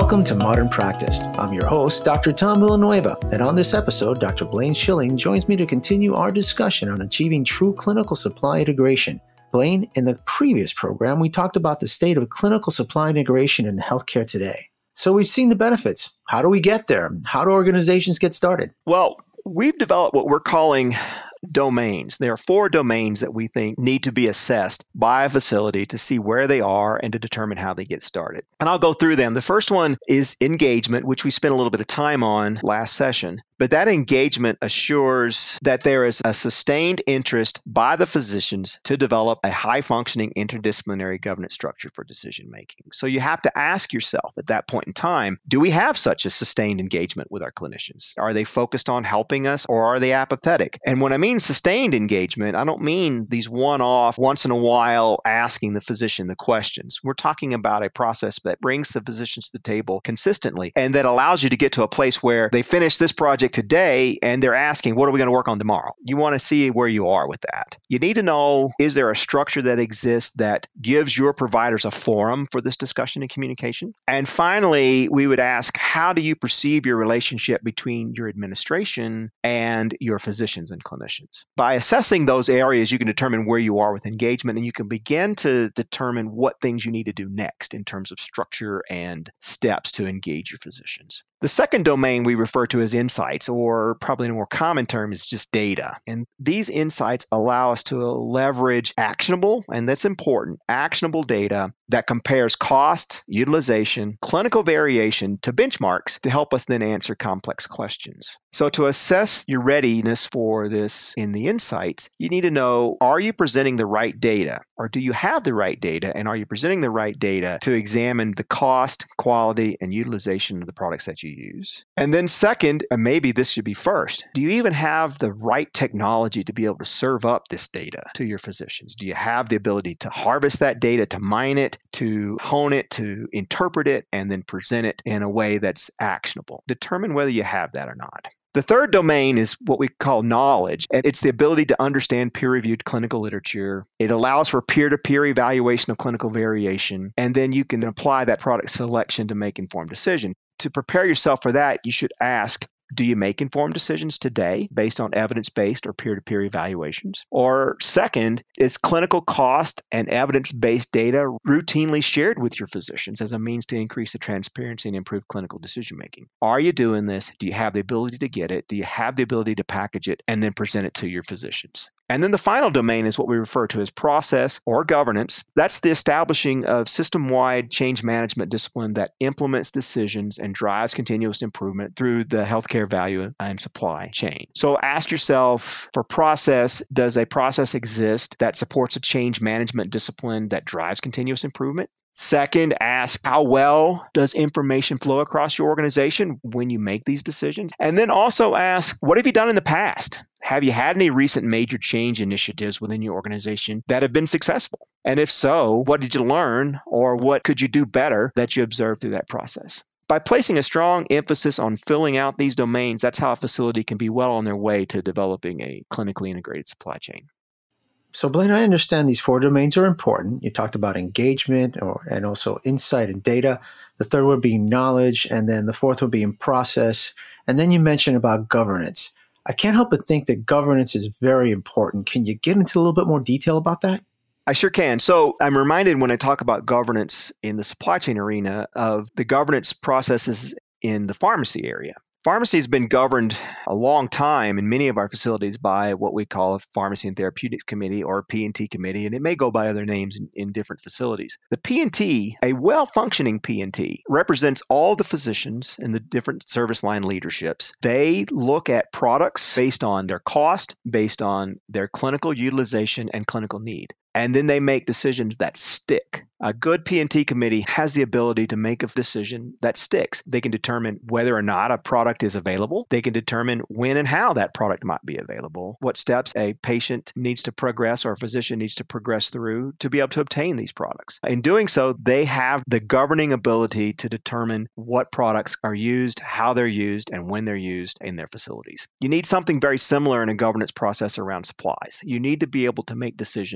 Welcome to Modern Practice. I'm your host, Dr. Tom Villanueva, and on this episode, Dr. Blaine Schilling joins me to continue our discussion on achieving true clinical supply integration. Blaine, in the previous program, we talked about the state of clinical supply integration in healthcare today. So we've seen the benefits. How do we get there? How do organizations get started? Well, we've developed what we're calling domains. There are 4 domains that we think need to be assessed by a facility to see where they are and to determine how they get started. And I'll go through them. The first one is engagement, which we spent a little bit of time on last session. But that engagement assures that there is a sustained interest by the physicians to develop a high-functioning interdisciplinary governance structure for decision making. So you have to ask yourself at that point in time, do we have such a sustained engagement with our clinicians? Are they focused on helping us, or are they apathetic? And when I mean sustained engagement, I don't mean these one-off, once in a while asking the physician the questions. We're talking about a process that brings the physicians to the table consistently and that allows you to get to a place where they finish this project today and they're asking, what are we going to work on tomorrow? You want to see where you are with that. You need to know, is there a structure that exists that gives your providers a forum for this discussion and communication? And finally, we would ask, how do you perceive your relationship between your administration and your physicians and clinicians? By assessing those areas, you can determine where you are with engagement, and you can begin to determine what things you need to do next in terms of structure and steps to engage your physicians. The second domain we refer to as insights, or probably in a more common term is just data. And these insights allow us to leverage actionable, and that's important, actionable data that compares cost, utilization, clinical variation to benchmarks to help us then answer complex questions. So to assess your readiness for this in the insights, you need to know, are you presenting the right data? Or do you have the right data? And are you presenting the right data to examine the cost, quality, and utilization of the products that you use? And then second, and maybe this should be first, do you even have the right technology to be able to serve up this data to your physicians? Do you have the ability to harvest that data, to mine it, to hone it, to interpret it, and then present it in a way that's actionable? Determine whether you have that or not. The third domain is what we call knowledge, and it's the ability to understand peer-reviewed clinical literature. It allows for peer-to-peer evaluation of clinical variation, and then you can apply that product selection to make informed decisions. To prepare yourself for that, you should ask, do you make informed decisions today based on evidence-based or peer-to-peer evaluations? Or second, is clinical cost and evidence-based data routinely shared with your physicians as a means to increase the transparency and improve clinical decision-making? Are you doing this? Do you have the ability to get it? Do you have the ability to package it and then present it to your physicians? And then the final domain is what we refer to as process or governance. That's the establishing of system-wide change management discipline that implements decisions and drives continuous improvement through the healthcare value and supply chain. So ask yourself, for process, does a process exist that supports a change management discipline that drives continuous improvement? Second, ask, how well does information flow across your organization when you make these decisions? And then also ask, what have you done in the past? Have you had any recent major change initiatives within your organization that have been successful? And if so, what did you learn, or what could you do better that you observed through that process? By placing a strong emphasis on filling out these domains, that's how a facility can be well on their way to developing a clinically integrated supply chain. So, Blaine, I understand these 4 domains are important. You talked about engagement and also insight and data. The third one being knowledge, and then the fourth one being process. And then you mentioned about governance. I can't help but think that governance is very important. Can you get into a little bit more detail about that? I sure can. So I'm reminded when I talk about governance in the supply chain arena of the governance processes in the pharmacy area. Pharmacy has been governed a long time in many of our facilities by what we call a Pharmacy and Therapeutics Committee, or P&T Committee, and it may go by other names in different facilities. The P&T, a well-functioning P&T, represents all the physicians and the different service line leaderships. They look at products based on their cost, based on their clinical utilization and clinical need. And then they make decisions that stick. A good P&T committee has the ability to make a decision that sticks. They can determine whether or not a product is available. They can determine when and how that product might be available, what steps a patient needs to progress or a physician needs to progress through to be able to obtain these products. In doing so, they have the governing ability to determine what products are used, how they're used, and when they're used in their facilities. You need something very similar in a governance process around supplies. You need to be able to make decisions that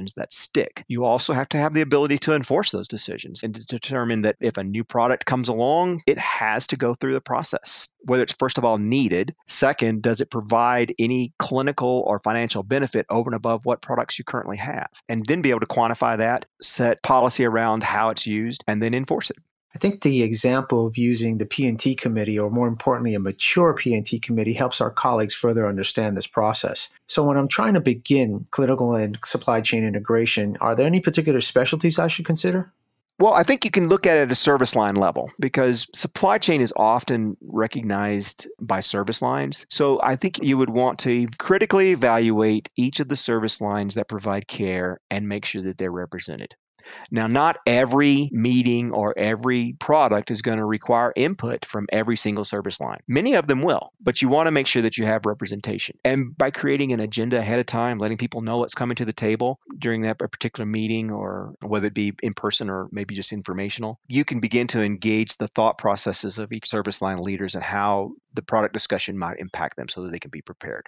stick. You also have to have the ability to enforce those decisions and to determine that if a new product comes along, it has to go through the process. Whether it's, first of all, needed. Second, does it provide any clinical or financial benefit over and above what products you currently have? And then be able to quantify that, set policy around how it's used, and then enforce it. I think the example of using the P&T committee, or more importantly, a mature P&T committee, helps our colleagues further understand this process. So when I'm trying to begin clinical and supply chain integration, are there any particular specialties I should consider? Well, I think you can look at it at a service line level because supply chain is often recognized by service lines. So I think you would want to critically evaluate each of the service lines that provide care and make sure that they're represented. Now, not every meeting or every product is going to require input from every single service line. Many of them will, but you want to make sure that you have representation. And by creating an agenda ahead of time, letting people know what's coming to the table during that particular meeting, or whether it be in person or maybe just informational, you can begin to engage the thought processes of each service line leaders and how the product discussion might impact them so that they can be prepared.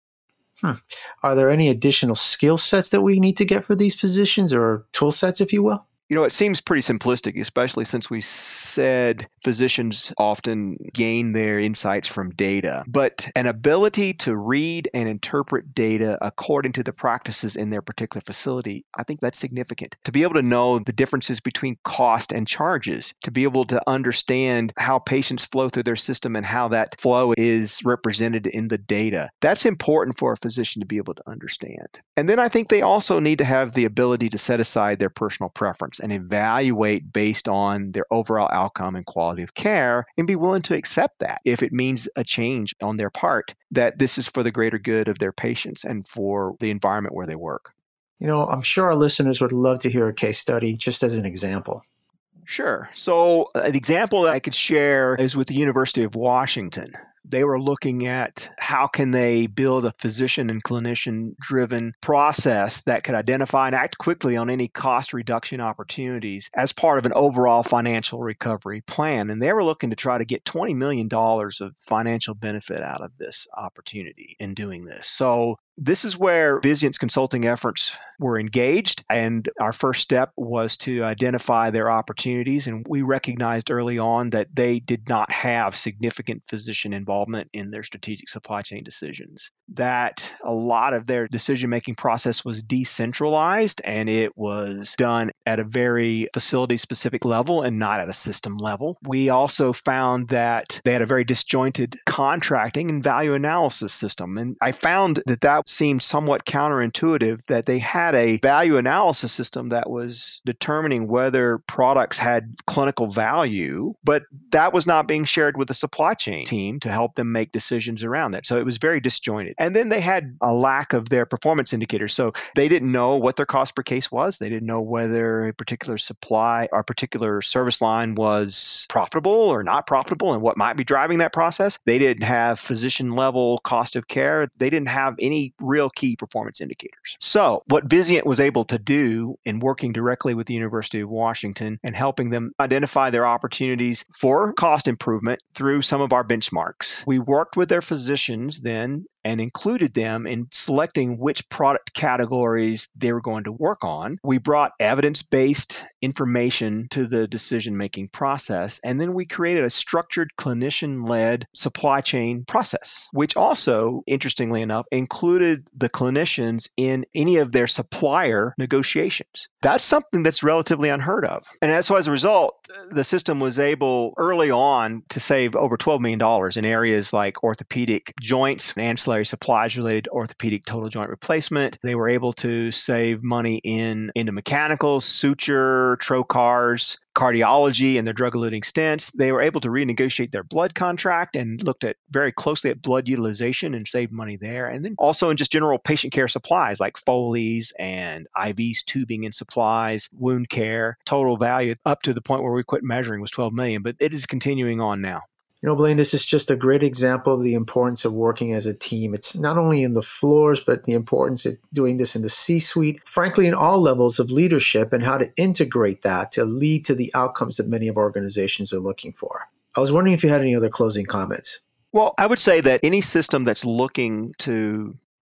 Are there any additional skill sets that we need to get for these positions, or tool sets, if you will? It seems pretty simplistic, especially since we said physicians often gain their insights from data. But an ability to read and interpret data according to the practices in their particular facility, I think that's significant. To be able to know the differences between cost and charges, to be able to understand how patients flow through their system and how that flow is represented in the data, that's important for a physician to be able to understand. And then I think they also need to have the ability to set aside their personal preference and evaluate based on their overall outcome and quality of care, and be willing to accept that if it means a change on their part, that this is for the greater good of their patients and for the environment where they work. I'm sure our listeners would love to hear a case study just as an example. Sure. So an example that I could share is with the University of Washington. They were looking at how can they build a physician and clinician-driven process that could identify and act quickly on any cost reduction opportunities as part of an overall financial recovery plan. And they were looking to try to get $20 million of financial benefit out of this opportunity in doing this. So this is where Vizient's consulting efforts were engaged, and our first step was to identify their opportunities, and we recognized early on that they did not have significant physician involvement in their strategic supply chain decisions, that a lot of their decision-making process was decentralized, and it was done at a very facility-specific level and not at a system level. We also found that they had a very disjointed contracting and value analysis system, and I found that seemed somewhat counterintuitive, that they had a value analysis system that was determining whether products had clinical value, but that was not being shared with the supply chain team to help them make decisions around that. So it was very disjointed. And then they had a lack of their performance indicators. So they didn't know what their cost per case was. They didn't know whether a particular supply or particular service line was profitable or not profitable and what might be driving that process. They didn't have physician level cost of care. They didn't have any real key performance indicators. So what Vizient was able to do in working directly with the University of Washington and helping them identify their opportunities for cost improvement through some of our benchmarks, we worked with their physicians then and included them in selecting which product categories they were going to work on. We brought evidence-based information to the decision-making process, and then we created a structured clinician-led supply chain process, which also, interestingly enough, included the clinicians in any of their supplier negotiations. That's something that's relatively unheard of. And so as a result, the system was able early on to save over $12 million in areas like orthopedic joints and ancillary supplies related to orthopedic total joint replacement. They were able to save money in endomechanicals, suture, trocars, cardiology, and their drug-eluting stents. They were able to renegotiate their blood contract and looked at very closely at blood utilization and saved money there. And then also in just general patient care supplies like Foleys and IVs, tubing and supplies, wound care. Total value up to the point where we quit measuring was $12 million, but it is continuing on now. Blaine, this is just a great example of the importance of working as a team. It's not only in the floors, but the importance of doing this in the C-suite, frankly, in all levels of leadership, and how to integrate that to lead to the outcomes that many of our organizations are looking for. I was wondering if you had any other closing comments. Well, I would say that any system that's looking to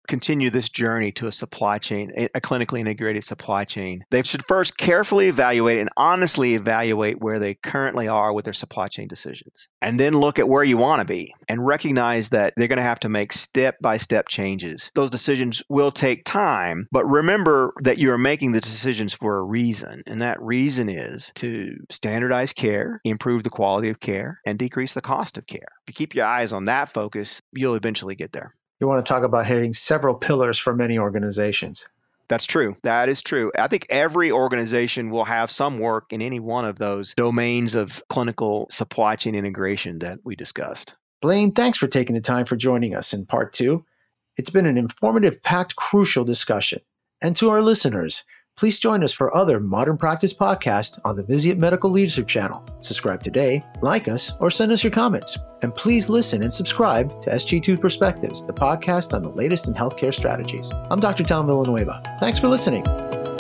continue this journey to a supply chain, a clinically integrated supply chain, they should first carefully evaluate and honestly evaluate where they currently are with their supply chain decisions. And then look at where you want to be and recognize that they're going to have to make step-by-step changes. Those decisions will take time, but remember that you are making the decisions for a reason. And that reason is to standardize care, improve the quality of care, and decrease the cost of care. If you keep your eyes on that focus, you'll eventually get there. You want to talk about hitting several pillars for many organizations. That's true. That is true. I think every organization will have some work in any one of those domains of clinical supply chain integration that we discussed. Blaine, thanks for taking the time for joining us in part 2. It's been an informative, packed, crucial discussion. And to our listeners, please join us for other Modern Practice podcasts on the Vizient Medical Leadership channel. Subscribe today, like us, or send us your comments. And please listen and subscribe to SG2 Perspectives, the podcast on the latest in healthcare strategies. I'm Dr. Tom Villanueva. Thanks for listening.